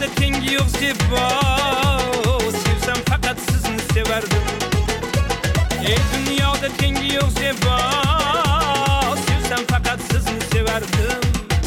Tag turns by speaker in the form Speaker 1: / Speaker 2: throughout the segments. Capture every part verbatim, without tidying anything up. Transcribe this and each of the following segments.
Speaker 1: tengi yo'q zebo, sevsam faqat sizni sevardim. Ey dunyoda tengi yo'q zebo, sevsam faqat sizni sevardim.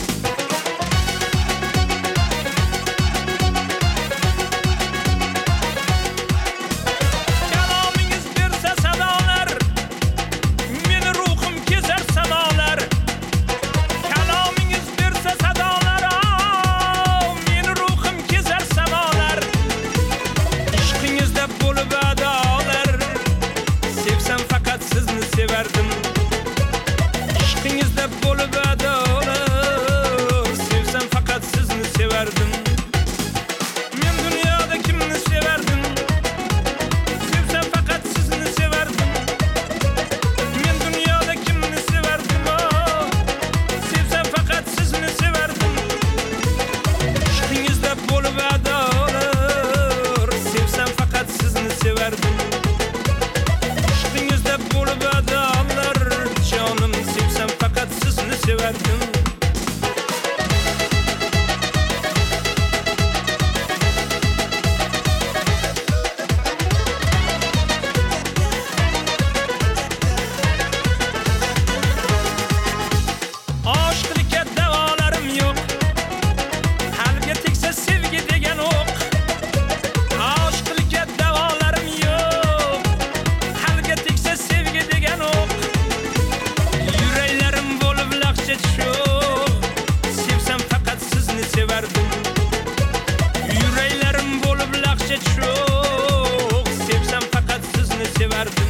Speaker 1: Kalomingiz bersa sadolar, meni ruhim kezar samolar. Kalomingiz bersa sadolar, meni ruhim kezar samolar. Ishqingizda bo'lib adolar, sevsam faqat sizni sevardim. Ishqingizda bo'lib adolar, sevsam faqat sizni sevardim. Men dunyoda kimni sevardim? Sevsam faqat sizni sevardim. Men dunyoda kimni sevardim? Sevsam faqat sizni sevardim. Ishqingizda bo'lib adolar, sevsam faqat sizni sevardim. Ishqingizda bo'lib adolar, jonim, sevsam faqat sizni sevardim. Aşklıkka davolarim yo'q, qalbga tegsa sevgi degan o'q. Aşklıkka davolarim yo'q, qalbga tegsa sevgi degan o'q. Yuraklarim bo'lib laqcha sho'x, sevsam faqat sizni sevardim. Yuraklarim bo'lib laqcha sho'x, sevsam faqat sizni sevardim.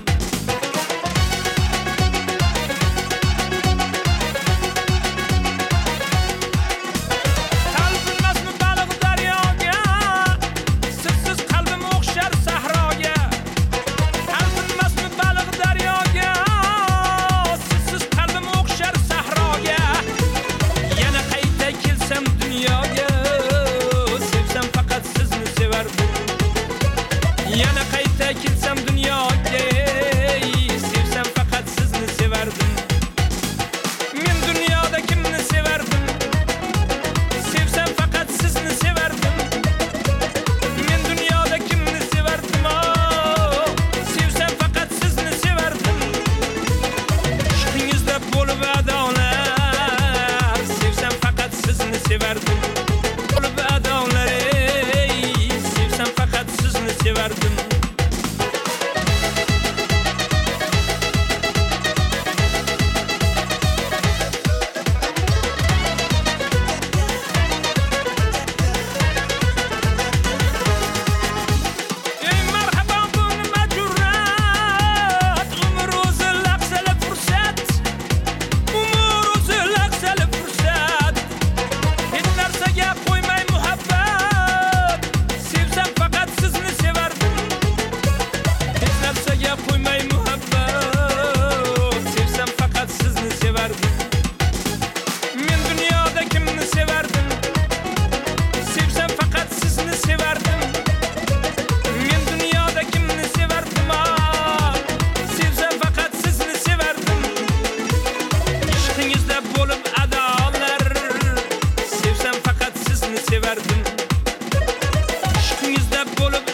Speaker 1: Qalbimni baliq daryoga, sizsiz qalbim o'xshar sahroga. Qalbimni baliq daryoga, sizsiz qalbim o'xshar sahroga. Yana qayta kelsam dunyoga, sevsam faqat sizni sevardim. Yana qayta kelsam dunyoga, sevsam faqat sizni sevardim. Men dunyoda kimni sevardim? Sevsam faqat sizni sevardim. Men dunyoda kimni sevardim? Sevsam faqat sizni sevardim. Ishqingizda bo'lib adolar, sevsam faqat sizni sevardim. Bo'lib adolar, ey, sevsam faqat sizni sevardim. Ey marhaba bu nima jur'at, umr o'zi lahzali fursat. Umr o'zi lahzali fursat. Hech narsaga qo'ymay muhabbat, sevsam faqat sizni sevardim. Hech narsaga qo'ymay muhabbat, sevsam faqat sizni sevardim. Men dunyoda kimni sevardim? Sevsam faqat sizni sevardim. Men dunyoda kimni sevardim? Sevsam faqat sizni sevardim. Ishqingizda bo'lib adolar, sevsam faqat sizni sevardim. Ishqingizda bo'lib